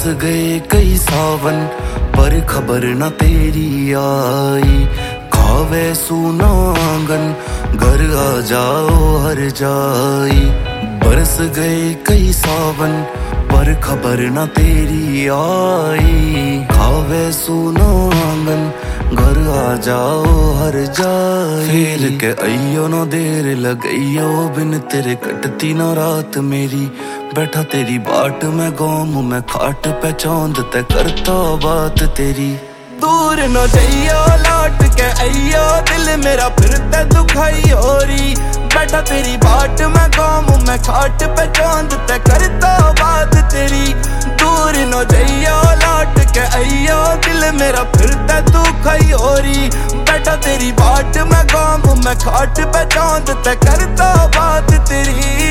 गए कई सावन पर खबर न तेरी आई। खावे सुना आंगन घर आ जाओ हर जाई। बरस गए कई सावन पर खबर न तेरी आई। खावे सुना आंगन घर आ जाओ हर जाई। फेर के अइयो न देर लगइयो बिन तेरे कटती न रात मेरी। बैठा तेरी बाट में गौम में खाट पे चौंद ते करता बात तेरी। दूर न जाइयो लौट के अइयो दिल मेरा फिर ते दुखाई होरी। बैठा तेरी बाट में गौम में खाट पे चौंद ते करता बात तेरी। दूर न जाइयो लौट के अइयो दिल मेरा फिर ते दुखाई होरी। बैठा तेरी बाट में गौम में खाट पे चौंद ते करता बात तेरी।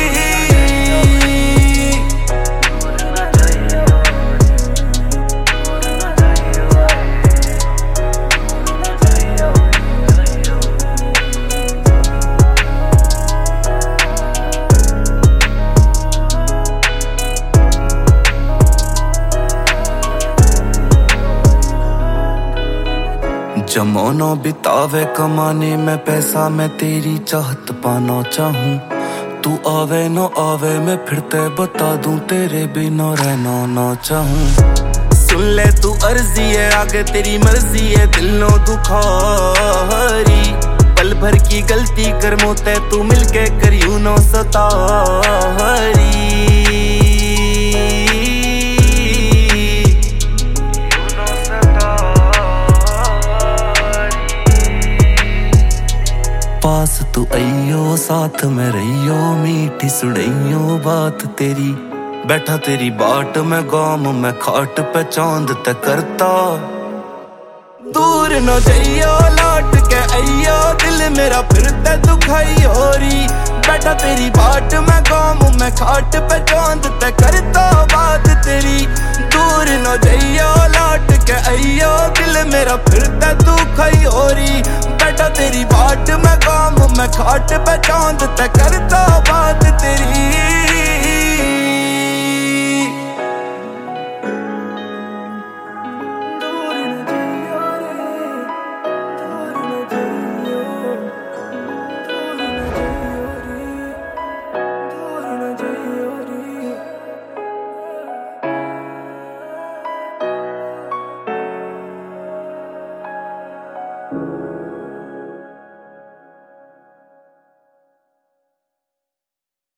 जमाना बितावे कमाने में पैसा मैं तेरी चाहत पाना चाहूं। तू आवे न आवे मैं फिर ते बता दूं तेरे बिना रहना ना चाहूं। सुन ले तू अर्जी है आगे तेरी मर्जी है दिल नो दुखारी। पल भर की गलती कर मोते तू मिलके करियो नो सतारी। पास तू अइयो साथ में रहियो मीठी सुड़इयो बात तेरी। बैठा तेरी बाट में गौम में खाट पे चौंद ते करता। दूर न जाइयो लौट के अइयो दिल मेरा फिर ते दुखाई होरी। बैठा तेरी बाट में गौम में खाट पे चौंद ते करता बात तेरी। दूर न जाइयो लौट के अइयो दिल मेरा फिर ते दुखाई होरी। बैठा तेरी बाट में गौम में खाट पे चौंद ते करता बात तेरी।